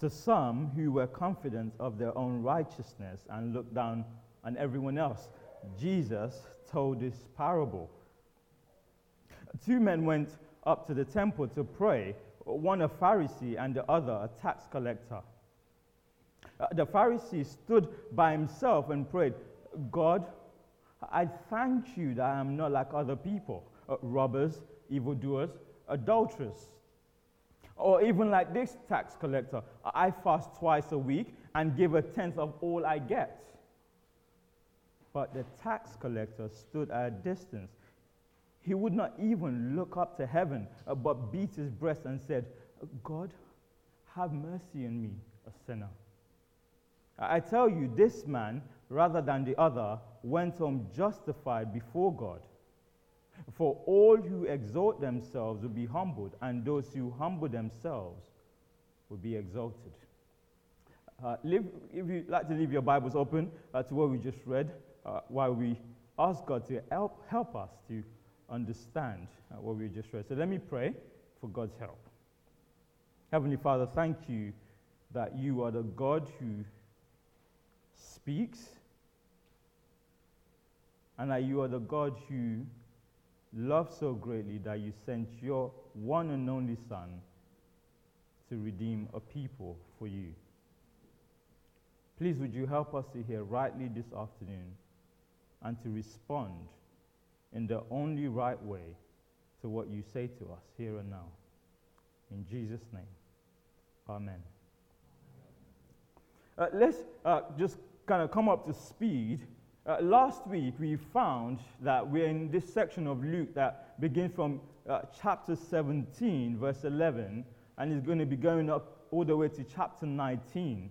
To some who were confident of their own righteousness and looked down on everyone else, Jesus told this parable. Two men went up to the temple to pray, one a Pharisee and the other a tax collector. The Pharisee stood by himself and prayed, "God, I thank you that I am not like other people, robbers, evildoers, adulterers, or even like this tax collector. I fast twice a week and give a tenth of all I get." But the tax collector stood at a distance. He would not even look up to heaven, but beat his breast and said, "God, have mercy on me, a sinner." I tell you, this man, rather than the other, went home justified before God. For all who exalt themselves will be humbled, and those who humble themselves will be exalted. If you'd like to leave your Bibles open to what we just read, while we ask God to help us to understand what we just read. So let me pray for God's help. Heavenly Father, thank you that you are the God who speaks, and that you are the God who loves so greatly that you sent your one and only Son to redeem a people for you. Please, would you help us to hear rightly this afternoon and to respond in the only right way to what you say to us here and now. In Jesus' name, amen. Let's just kind of come up to speed. Last week, we found that we're in this section of Luke that begins from chapter 17, verse 11, and is going to be going up all the way to chapter 19.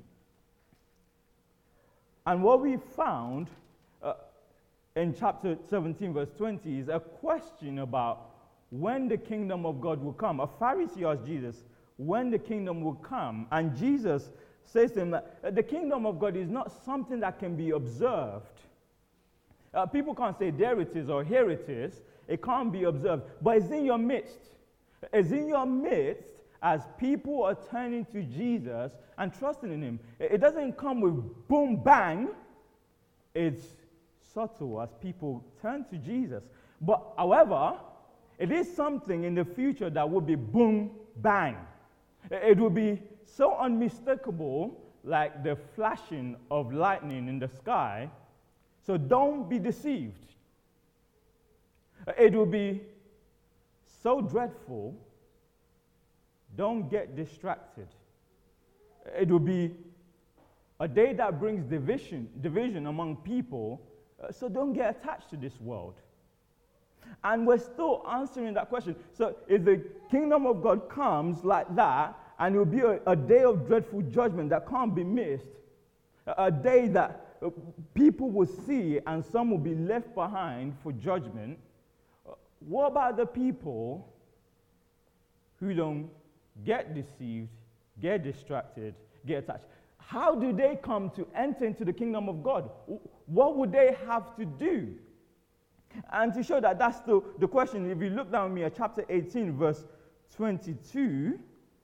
And what we found in chapter 17, verse 20, is a question about when the kingdom of God will come. A Pharisee asked Jesus when the kingdom will come, and Jesus says to him that the kingdom of God is not something that can be observed. People can't say there it is or here it is. It can't be observed, but it's in your midst. It's in your midst as people are turning to Jesus and trusting in him. It doesn't come with boom, bang. It's subtle as people turn to Jesus. But, however, it is something in the future that will be boom, bang. It will be so unmistakable, like the flashing of lightning in the sky. So don't be deceived. It will be so dreadful, don't get distracted. It will be a day that brings division among people, so don't get attached to this world. And we're still answering that question. So if the kingdom of God comes like that, and it will be a day of dreadful judgment that can't be missed, a day that people will see and some will be left behind for judgment, what about the people who don't get deceived, get distracted, get attached? How do they come to enter into the kingdom of God? What would they have to do? And to show that that's the question, if you look down with me at chapter 18, verse 22,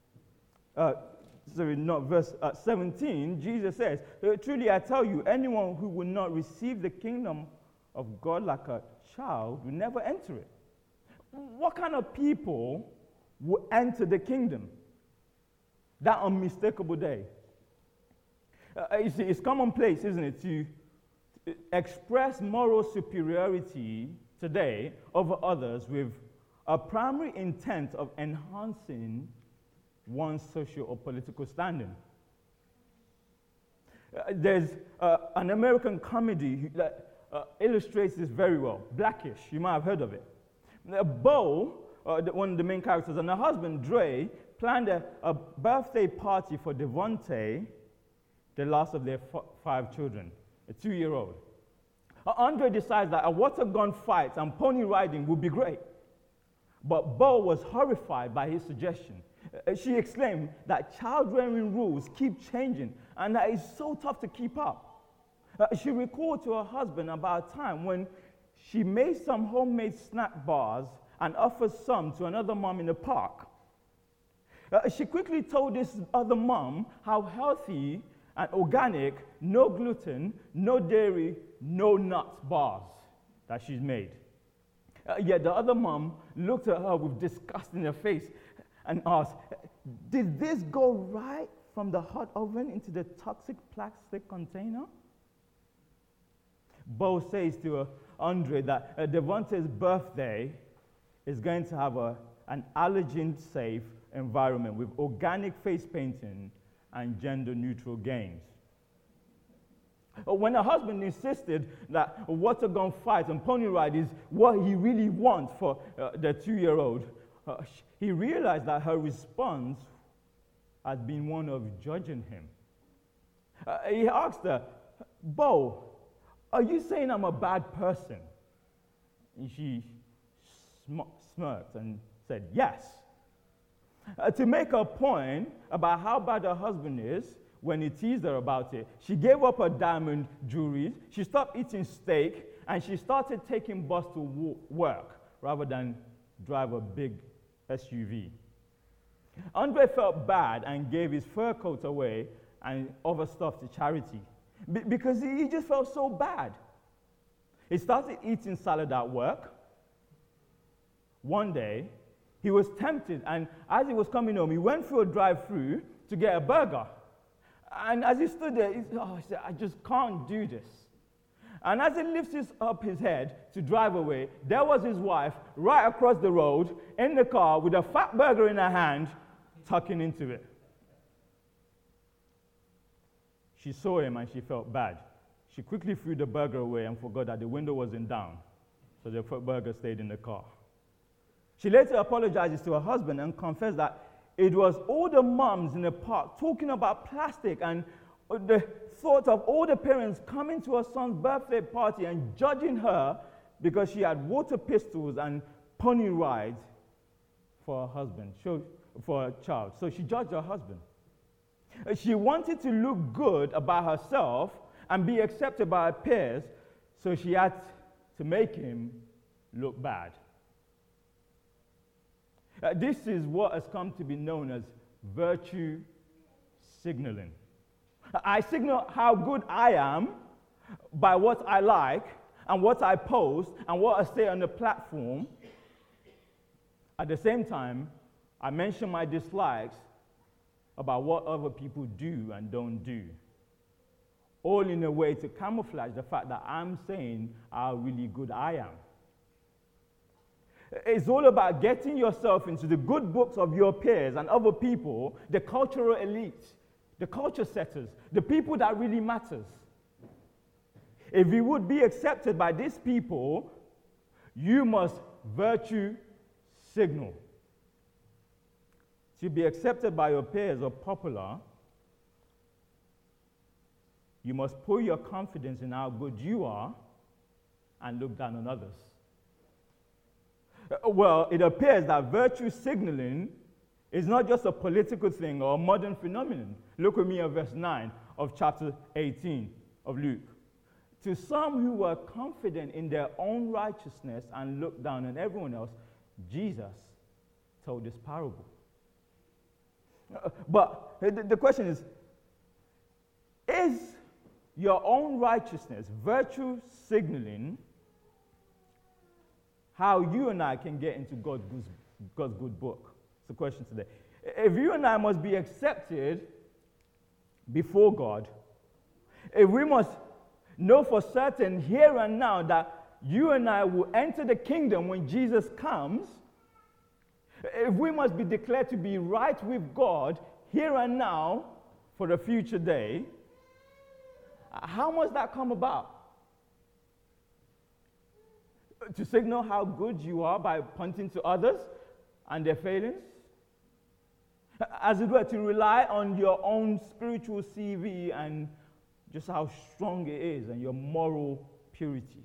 verse 17, Jesus says, "Truly I tell you, anyone who will not receive the kingdom of God like a child will never enter it." What kind of people will enter the kingdom? That unmistakable day. You see, it's commonplace, isn't it, to express moral superiority today over others with a primary intent of enhancing one's social or political standing. There's an American comedy that illustrates this very well, Blackish. You might have heard of it. Bo, one of the main characters, and her husband, Dre, planned a birthday party for Devontae, the last of their 5 children, a 2-year-old. Andre decides that a water gun fight and pony riding would be great. But Bo was horrified by his suggestion. She exclaimed that child-rearing rules keep changing and that it's so tough to keep up. She recalled to her husband about a time when she made some homemade snack bars and offered some to another mom in the park. She quickly told this other mom how healthy and organic, no gluten, no dairy, no nuts bars that she's made. Yet the other mom looked at her with disgust in her face and asked, "Did this go right from the hot oven into the toxic plastic container?" Bo says to Andre that Devontae's birthday is going to have an allergen-safe environment with organic face painting and gender-neutral games. When her husband insisted that water gun fight and pony ride is what he really wants for the 2-year-old, he realized that her response had been one of judging him. He asked her, "Bo, are you saying I'm a bad person?" And she smirked and said, "Yes." To make a point about how bad her husband is, when he teased her about it, she gave up her diamond jewelry, she stopped eating steak, and she started taking bus to work rather than drive a big SUV. Andre felt bad and gave his fur coat away and other stuff to charity because he just felt so bad. He started eating salad at work. One day, he was tempted, and as he was coming home, he went through a drive-thru to get a burger. And as he stood there, he said, "I just can't do this." And as he lifted up his head to drive away, there was his wife right across the road in the car with a fat burger in her hand, tucking into it. She saw him and she felt bad. She quickly threw the burger away and forgot that the window wasn't down, so the burger stayed in the car. She later apologizes to her husband and confessed that it was all the moms in the park talking about plastic and the thought of all the parents coming to her son's birthday party and judging her because she had water pistols and pony rides for her husband, for her child. So she judged her husband. She wanted to look good about herself and be accepted by her peers, so she had to make him look bad. This is what has come to be known as virtue signaling. I signal how good I am by what I like and what I post and what I say on the platform. At the same time, I mention my dislikes about what other people do and don't do, all in a way to camouflage the fact that I'm saying how really good I am. It's all about getting yourself into the good books of your peers and other people, the cultural elite, the culture setters, the people that really matters. If you would be accepted by these people, you must virtue signal. To be accepted by your peers or popular, you must put your confidence in how good you are and look down on others. Well, it appears that virtue signaling is not just a political thing or a modern phenomenon. Look with me at verse 9 of chapter 18 of Luke. To some who were confident in their own righteousness and looked down on everyone else, Jesus told this parable. But the question is your own righteousness, virtue signaling, how you and I can get into God's good book? It's the question today. If you and I must be accepted before God, if we must know for certain here and now that you and I will enter the kingdom when Jesus comes, if we must be declared to be right with God here and now for the future day, how must that come about? To signal how good you are by pointing to others and their failings? As it were, to rely on your own spiritual CV and just how strong it is and your moral purity.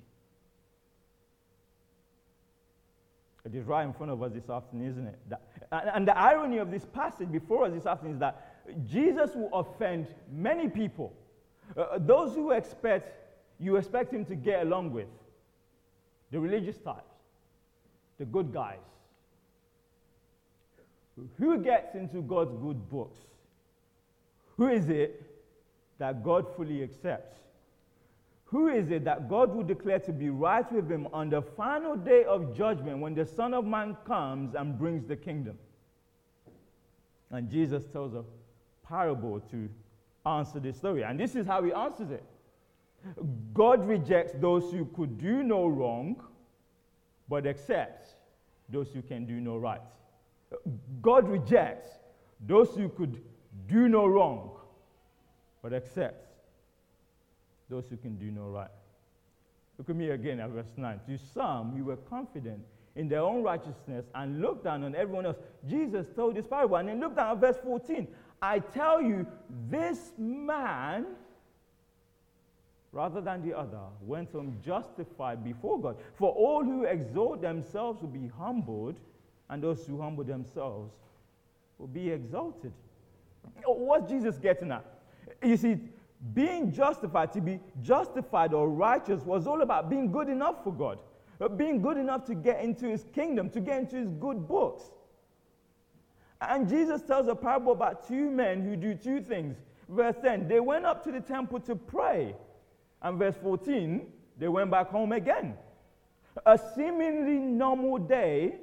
It is right in front of us this afternoon, isn't it? And the irony of this passage before us this afternoon is that Jesus will offend many people. Those who you expect him to get along with. The religious types, the good guys. Who gets into God's good books? Who is it that God fully accepts? Who is it that God will declare to be right with him on the final day of judgment when the Son of Man comes and brings the kingdom? And Jesus tells a parable to answer this story. And this is how he answers it. God rejects those who could do no wrong, but accepts those who can do no right. God rejects those who could do no wrong, but accepts those who can do no right. Look at me again at verse 9. To some who were confident in their own righteousness and looked down on everyone else, Jesus told this parable. And then look down at verse 14. I tell you, this man, rather than the other, went home justified before God. For all who exalt themselves will be humbled, and those who humble themselves will be exalted. What's Jesus getting at? You see, being justified, to be justified or righteous, was all about being good enough for God, being good enough to get into his kingdom, to get into his good books. And Jesus tells a parable about two men who do two things. Verse 10, they went up to the temple to pray. And verse 14, they went back home again. A seemingly normal day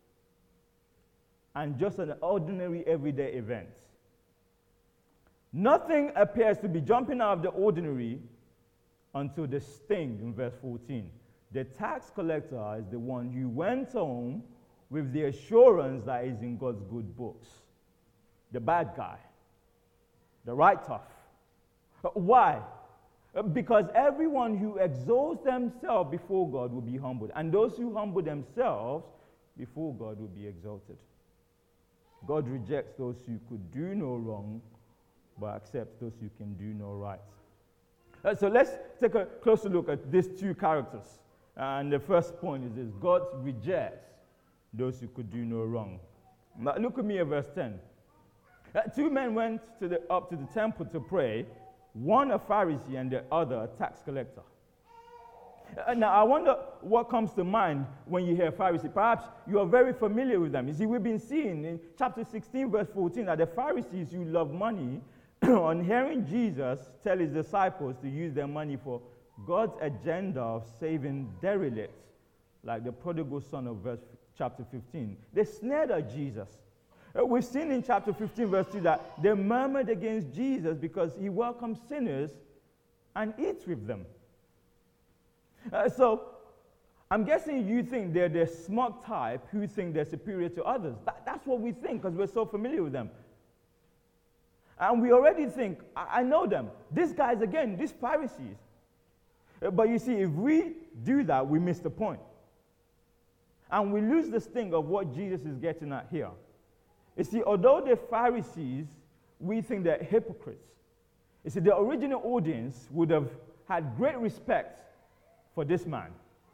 and just an ordinary everyday event. Nothing appears to be jumping out of the ordinary until the sting in verse 14. The tax collector is the one who went home with the assurance that he's in God's good books. The bad guy. The write-off. Why? Because everyone who exalts themselves before God will be humbled. And those who humble themselves before God will be exalted. God rejects those who could do no wrong, but accepts those who can do no right. So let's take a closer look at these two characters. And the first point is this: God rejects those who could do no wrong. Now look at me at verse 10. Two men went up to the temple to pray, one a Pharisee and the other a tax collector. Now, I wonder what comes to mind when you hear Pharisee. Perhaps you are very familiar with them. You see, we've been seeing in chapter 16, verse 14, that the Pharisees who love money, on hearing Jesus tell his disciples to use their money for God's agenda of saving derelicts, like the prodigal son of chapter 15, they sneered at Jesus. We've seen in chapter 15, verse 2, that they murmured against Jesus because he welcomes sinners and eats with them. So, I'm guessing you think they're the smug type who think they're superior to others. That's what we think because we're so familiar with them. And we already think, I know them. These guys, again, these Pharisees. But you see, if we do that, we miss the point. And we lose the sting of what Jesus is getting at here. You see, although the Pharisees, we think they're hypocrites. You see, the original audience would have had great respect for this man.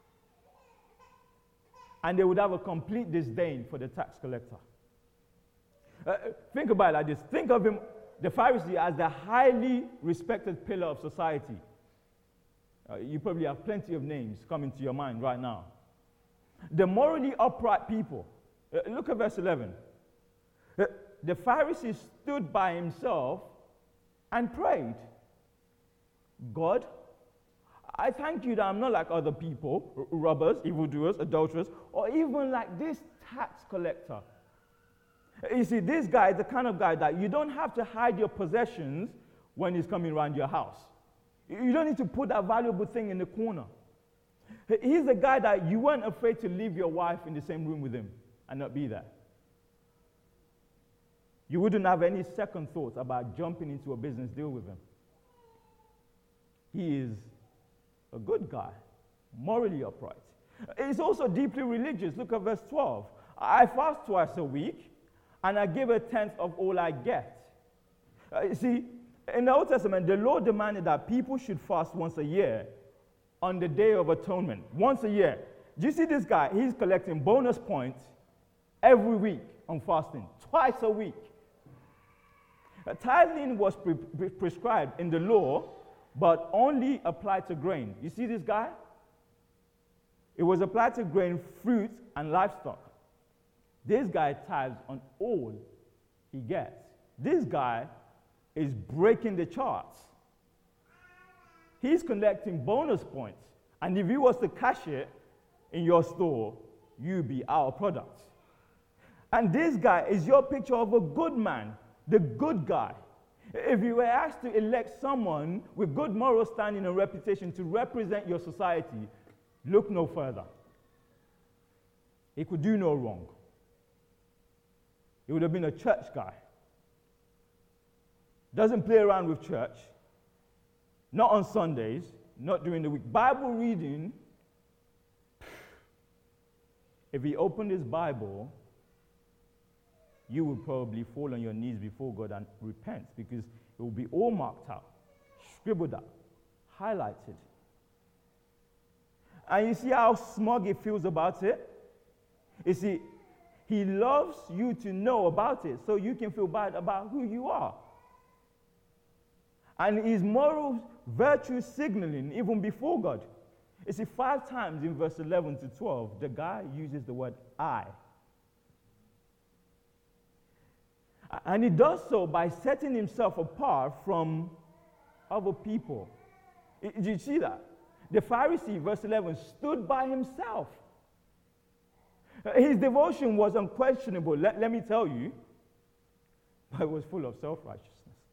And they would have a complete disdain for the tax collector. Think about it like this. Think of him, the Pharisee, as the highly respected pillar of society. You probably have plenty of names coming to your mind right now. The morally upright people. Look at verse 11. The Pharisee stood by himself and prayed, God, I thank you that I'm not like other people, robbers, evildoers, adulterers, or even like this tax collector. You see, this guy is the kind of guy that you don't have to hide your possessions when he's coming around your house. You don't need to put that valuable thing in the corner. He's the guy that you weren't afraid to leave your wife in the same room with him and not be there. You wouldn't have any second thoughts about jumping into a business deal with him. He is a good guy, morally upright. He's also deeply religious. Look at verse 12. I fast twice a week, and I give a tenth of all I get. You see, in the Old Testament, the law demanded that people should fast once a year on the Day of Atonement. Once a year. Do you see this guy? He's collecting bonus points every week on fasting, twice a week. Tithing was prescribed in the law, but only applied to grain. You see this guy? It was applied to grain, fruit, and livestock. This guy tithes on all he gets. This guy is breaking the charts. He's collecting bonus points. And if he was to cash it in your store, you'd be out of product. And this guy is your picture of a good man, the good guy. If you were asked to elect someone with good moral standing and reputation to represent your society, look no further. He could do no wrong. He would have been a church guy. Doesn't play around with church. Not on Sundays, not during the week. Bible reading, if he opened his Bible, you would probably fall on your knees before God and repent, because it will be all marked out, scribbled out, highlighted. And you see how smug he feels about it? You see, he loves you to know about it so you can feel bad about who you are. And his moral virtue signaling even before God. You see, 5 times in verse 11 to 12, the guy uses the word I. And he does so by setting himself apart from other people. Did you see that? The Pharisee, verse 11, stood by himself. His devotion was unquestionable, let me tell you, but it was full of self-righteousness.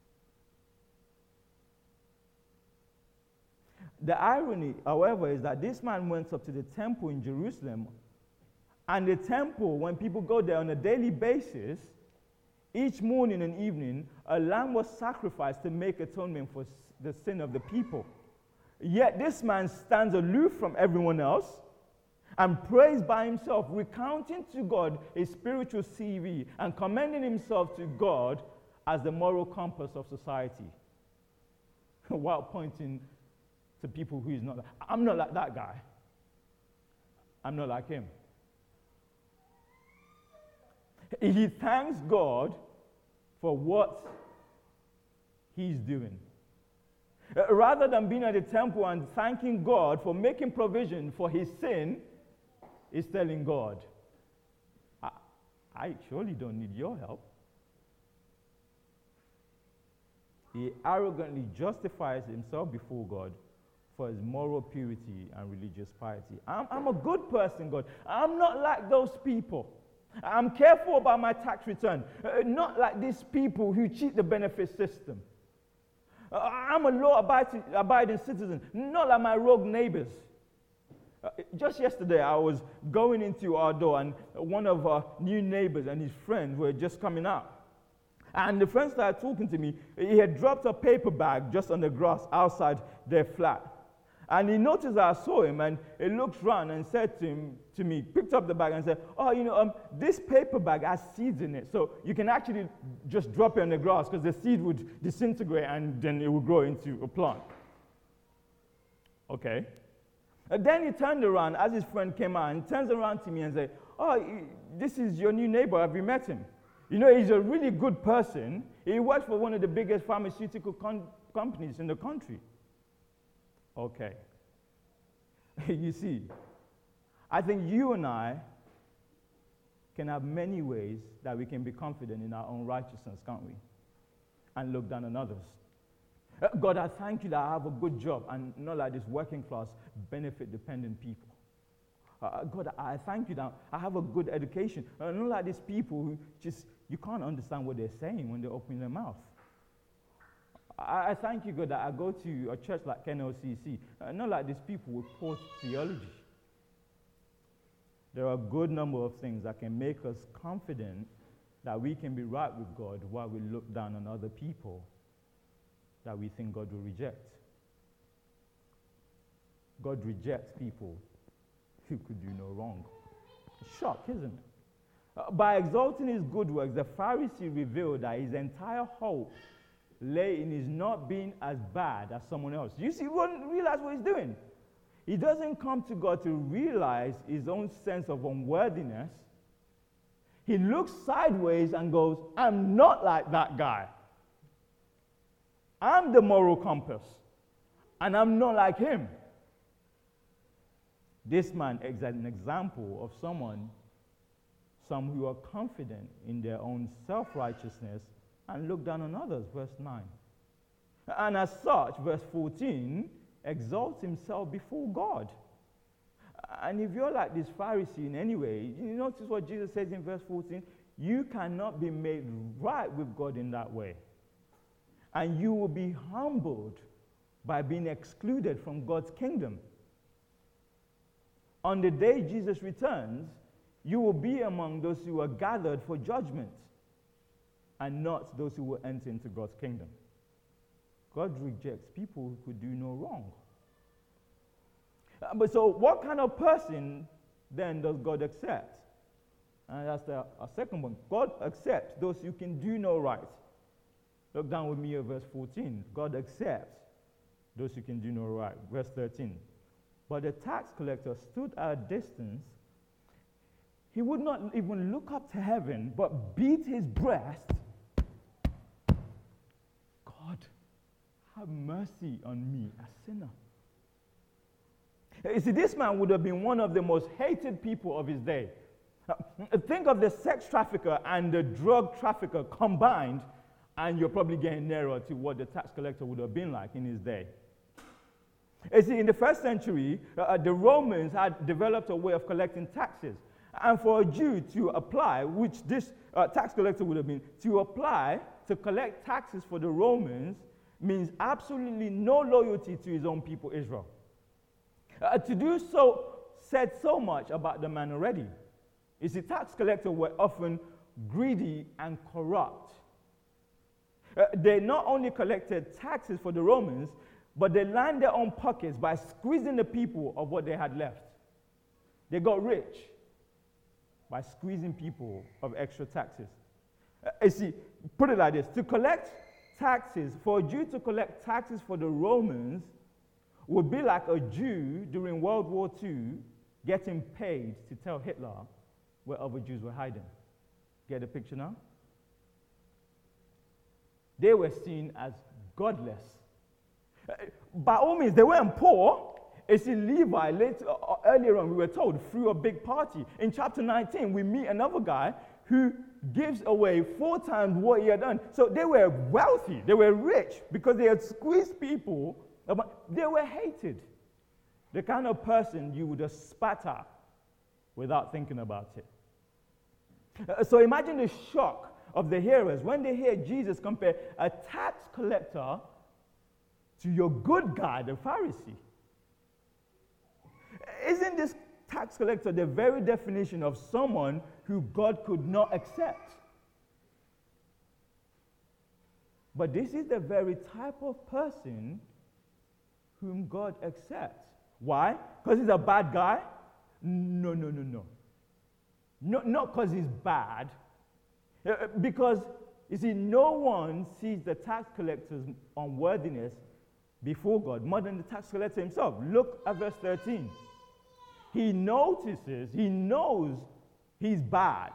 The irony, however, is that this man went up to the temple in Jerusalem, and the temple, when people go there on a daily basis, each morning and evening, a lamb was sacrificed to make atonement for the sin of the people. Yet this man stands aloof from everyone else and prays by himself, recounting to God his spiritual CV and commending himself to God as the moral compass of society, while pointing to people who he's not like. I'm not like that guy. I'm not like him. He thanks God for what he's doing. Rather than being at the temple and thanking God for making provision for his sin, he's telling God, I surely don't need your help. He arrogantly justifies himself before God for his moral purity and religious piety. I'm a good person, God. I'm not like those people. I'm careful about my tax return. Not like these people who cheat the benefit system. I'm a law-abiding citizen, not like my rogue neighbors. Just yesterday, I was going into our door, and one of our new neighbors and his friends were just coming out. And the friend started talking to me. He had dropped a paper bag just on the grass outside their flat. And he noticed that I saw him, and he looked around and said to me, picked up the bag and said, this paper bag has seeds in it, so you can actually just drop it on the grass because the seed would disintegrate and then it would grow into a plant. Okay. And then he turned around as his friend came out and turns around to me and said, this is your new neighbor, have you met him? You know, he's a really good person. He works for one of the biggest pharmaceutical companies in the country. Okay. You see, I think you and I can have many ways that we can be confident in our own righteousness, can't we? And look down on others. God, I thank you that I have a good job and not like this working class, benefit-dependent people. God, I thank you that I have a good education. Not like these people who you can't understand what they're saying when they're opening their mouth. I thank you, God, that I go to a church like KNOCC, not like these people with poor theology. There are a good number of things that can make us confident that we can be right with God while we look down on other people that we think God will reject. God rejects people who could do no wrong. Shock, isn't it? By exalting his good works, the Pharisee revealed that his entire hope lay in his not being as bad as someone else. You see, he won't realize what he's doing. He doesn't come to God to realize his own sense of unworthiness. He looks sideways and goes, I'm not like that guy. I'm the moral compass, and I'm not like him. This man is an example of someone some who are confident in their own self-righteousness and look down on others, verse 9. And as such, verse 14, exalts himself before God. And if you're like this Pharisee in any way, you notice what Jesus says in verse 14? You cannot be made right with God in that way. And you will be humbled by being excluded from God's kingdom. On the day Jesus returns, you will be among those who are gathered for judgment and not those who will enter into God's kingdom. God rejects people who could do no wrong. But so what kind of person then does God accept? And that's our second one. God accepts those who can do no right. Look down with me at verse 14. God accepts those who can do no right. Verse 13. But the tax collector stood at a distance. He would not even look up to heaven, but beat his breast. God, have mercy on me, a sinner. You see, this man would have been one of the most hated people of his day. Think of the sex trafficker and the drug trafficker combined, and you're probably getting nearer to what the tax collector would have been like in his day. You see, in the first century, the Romans had developed a way of collecting taxes. And for a Jew to apply, which this tax collector would have been, to apply to collect taxes for the Romans means absolutely no loyalty to his own people, Israel. To do so said so much about the man already. You see, tax collectors were often greedy and corrupt. They not only collected taxes for the Romans, but they lined their own pockets by squeezing the people of what they had left. They got rich by squeezing people of extra taxes. You see, put it like this. To collect taxes, for a Jew to collect taxes for the Romans would be like a Jew during World War II getting paid to tell Hitler where other Jews were hiding. Get the picture now? They were seen as godless. By all means, they weren't poor. You see, Levi, earlier on, we were told, threw a big party. In chapter 19, we meet another guy who gives away 4 times what he had done. So they were wealthy. They were rich because they had squeezed people. They were hated. The kind of person you would just spat at without thinking about it. So imagine the shock of the hearers when they hear Jesus compare a tax collector to your good guy, the Pharisee. Isn't this tax collector the very definition of someone who God could not accept? But this is the very type of person whom God accepts. Why? Because he's a bad guy? No. Not because he's bad. Because, you see, no one sees the tax collector's unworthiness before God more than the tax collector himself. Look at verse 13. He notices, he knows he's bad.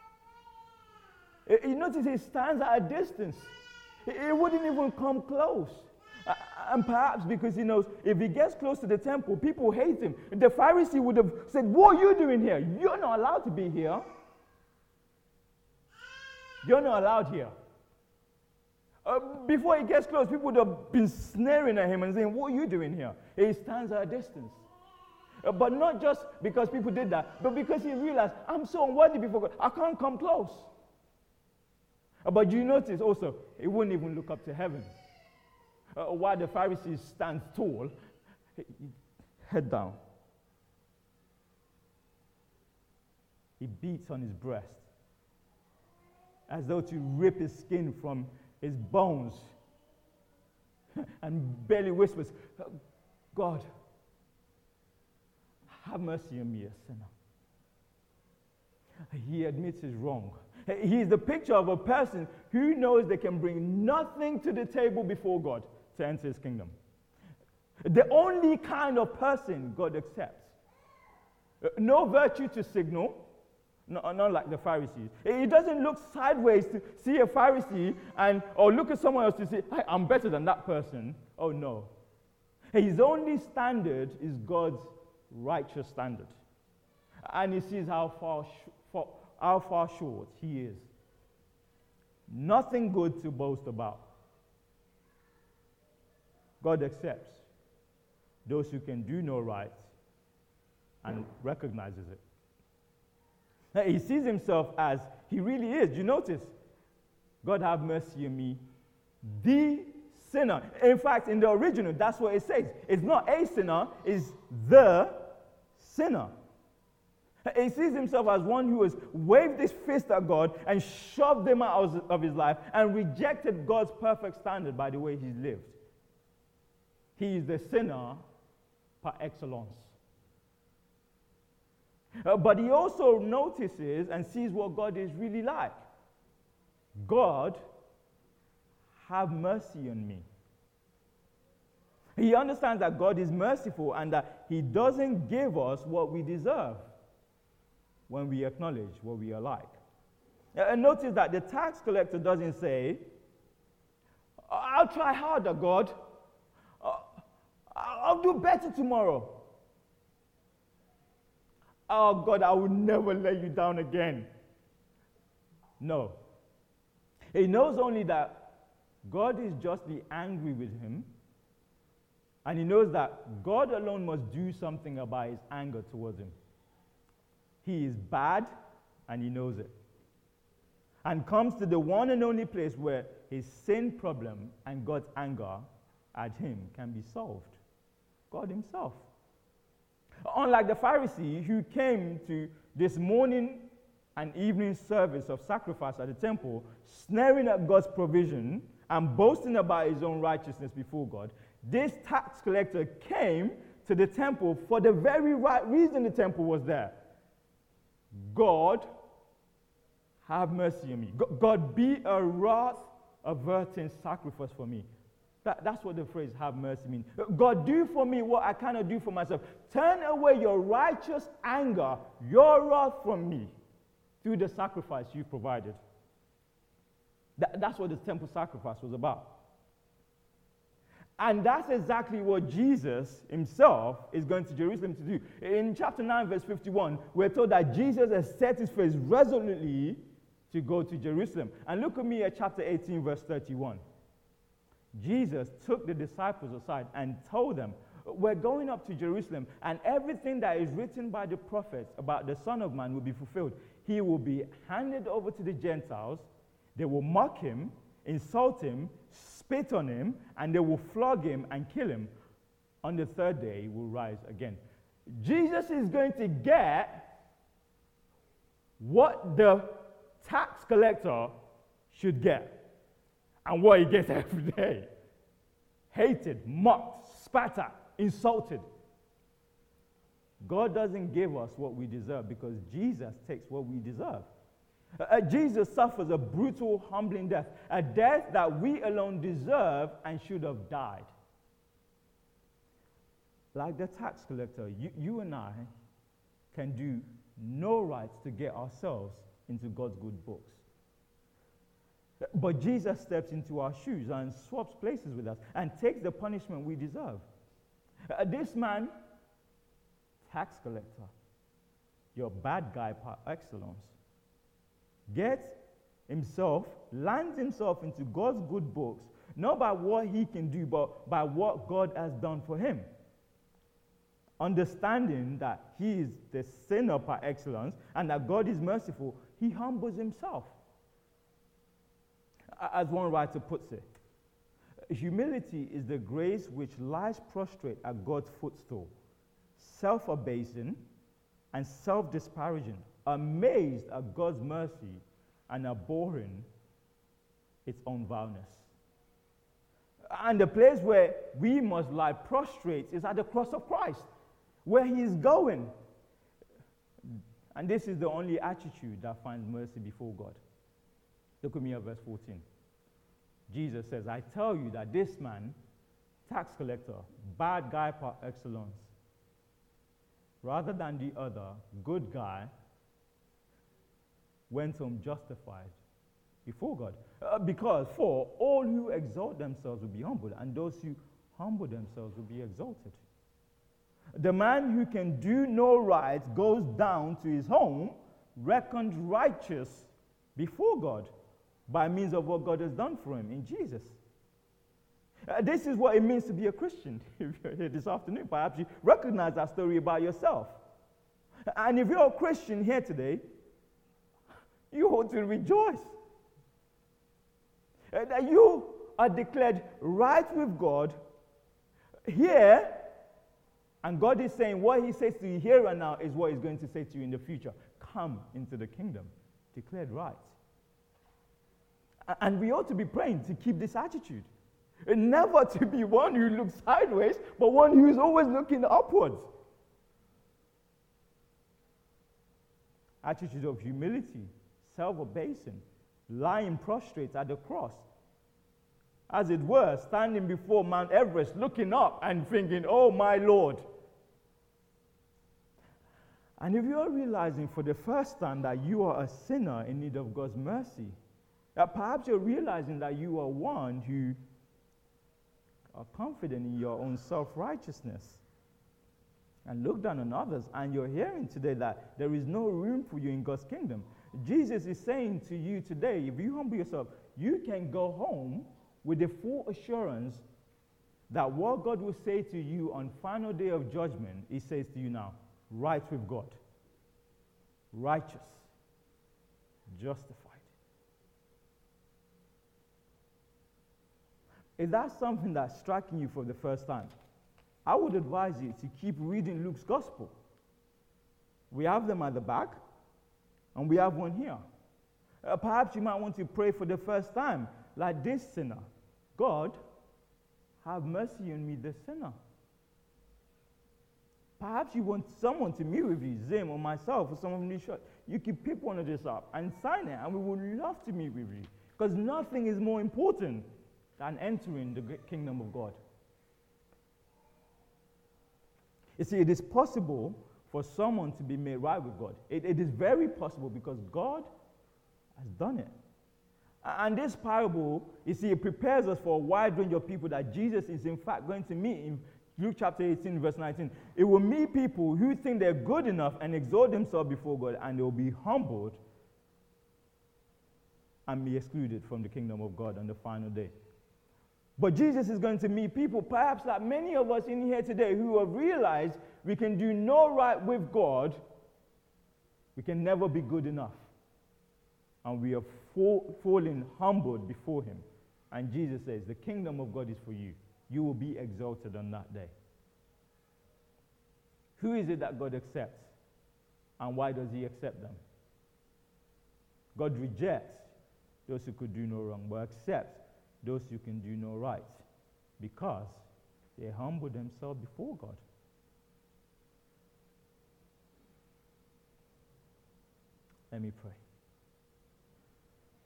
He notices he stands at a distance. He wouldn't even come close. And perhaps because he knows if he gets close to the temple, people hate him. The Pharisee would have said, "What are you doing here? You're not allowed to be here. You're not allowed here." Before he gets close, people would have been sneering at him and saying, "What are you doing here?" He stands at a distance. But not just because people did that, but because he realized, I'm so unworthy before God, I can't come close. But you notice also, he wouldn't even look up to heaven. While the Pharisee stands tall, head down. He beats on his breast as though to rip his skin from his bones and barely whispers, "God, have mercy on me, a sinner." He admits his wrong. He is the picture of a person who knows they can bring nothing to the table before God to enter his kingdom. The only kind of person God accepts. No virtue to signal, not like the Pharisees. He doesn't look sideways to see a Pharisee or look at someone else to say, "Hey, I'm better than that person." Oh no. His only standard is God's righteous standard. And he sees how how far short he is. Nothing good to boast about. God accepts those who can do no right and recognizes it. Now, he sees himself as he really is. You notice, God have mercy on me, the sinner. In fact, in the original, that's what it says. It's not a sinner, it's the sinner. He sees himself as one who has waved his fist at God and shoved him out of his life and rejected God's perfect standard by the way he's lived. He is the sinner par excellence. But he also notices and sees what God is really like. God, have mercy on me. He understands that God is merciful and that he doesn't give us what we deserve when we acknowledge what we are like. And notice that the tax collector doesn't say, I'll try harder, God. I'll do better tomorrow. Oh, God, I will never let you down again. No. He knows only that God is justly angry with him, and he knows that God alone must do something about his anger towards him. He is bad, and he knows it. And comes to the one and only place where his sin problem and God's anger at him can be solved. God himself. Unlike the Pharisee who came to this morning and evening service of sacrifice at the temple, sneering at God's provision and boasting about his own righteousness before God, this tax collector came to the temple for the very right reason the temple was there. God, have mercy on me. God, be a wrath-averting sacrifice for me. That's what the phrase have mercy means. God, do for me what I cannot do for myself. Turn away your righteous anger, your wrath from me through the sacrifice you've provided. That's what the temple sacrifice was about. And that's exactly what Jesus himself is going to Jerusalem to do. In chapter 9, verse 51, we're told that Jesus has set his face resolutely to go to Jerusalem. And look at me at chapter 18, verse 31. Jesus took the disciples aside and told them, we're going up to Jerusalem, and everything that is written by the prophets about the Son of Man will be fulfilled. He will be handed over to the Gentiles. They will mock him, insult him, spit on him, and they will flog him and kill him. On the third day, he will rise again. Jesus is going to get what the tax collector should get and what he gets every day. Hated, mocked, spat at, insulted. God doesn't give us what we deserve because Jesus takes what we deserve. Jesus suffers a brutal, humbling death, a death that we alone deserve and should have died. Like the tax collector, you and I can do no rights to get ourselves into God's good books. But Jesus steps into our shoes and swaps places with us and takes the punishment we deserve. This man, tax collector, your bad guy par excellence, lands himself into God's good books, not by what he can do, but by what God has done for him. Understanding that he is the sinner par excellence and that God is merciful, he humbles himself. As one writer puts it, humility is the grace which lies prostrate at God's footstool, self-abasing and self-disparaging, amazed at God's mercy and abhorring its own vileness. And the place where we must lie prostrate is at the cross of Christ, where he is going. And this is the only attitude that finds mercy before God. Look at me at verse 14. Jesus says, I tell you that this man, tax collector, bad guy par excellence, rather than the other, good guy, went home justified before God. Because for all who exalt themselves will be humbled, and those who humble themselves will be exalted. The man who can do no right goes down to his home reckoned righteous before God by means of what God has done for him in Jesus. This is what it means to be a Christian. If you're here this afternoon, perhaps you recognize that story about yourself. And if you're a Christian here today, you ought to rejoice that you are declared right with God here, and God is saying what he says to you here and now is what he's going to say to you in the future. Come into the kingdom, declared right. And we ought to be praying to keep this attitude. And never to be one who looks sideways, but one who is always looking upwards. Attitude of humility, self-abasing, lying prostrate at the cross. As it were, standing before Mount Everest, looking up and thinking, oh my Lord. And if you're realizing for the first time that you are a sinner in need of God's mercy, that perhaps you're realizing that you are one who are confident in your own self-righteousness and look down on others, and you're hearing today that there is no room for you in God's kingdom. Jesus is saying to you today, if you humble yourself, you can go home with the full assurance that what God will say to you on final day of judgment, he says to you now, right with God, righteous, justified. Is that something that's striking you for the first time? I would advise you to keep reading Luke's gospel. We have them at the back, and we have one here. Perhaps you might want to pray for the first time, like this sinner. God, have mercy on me, the sinner. Perhaps you want someone to meet with you, Zim or myself or someone from this church. You can pick one of this up and sign it, and we would love to meet with you. Because nothing is more important than entering the kingdom of God. You see, it is possible for someone to be made right with God. It is very possible because God has done it. And this parable, you see, it prepares us for a wide range of people that Jesus is in fact going to meet in Luke chapter 18, verse 19. It will meet people who think they're good enough and exalt themselves before God, and they will be humbled and be excluded from the kingdom of God on the final day. But Jesus is going to meet people, perhaps like many of us in here today, who have realized we can do no right with God, we can never be good enough. And we are falling humbled before him. And Jesus says, the kingdom of God is for you. You will be exalted on that day. Who is it that God accepts? And why does he accept them? God rejects those who could do no wrong, but accepts those who can do no right, because they humble themselves before God. Let me pray.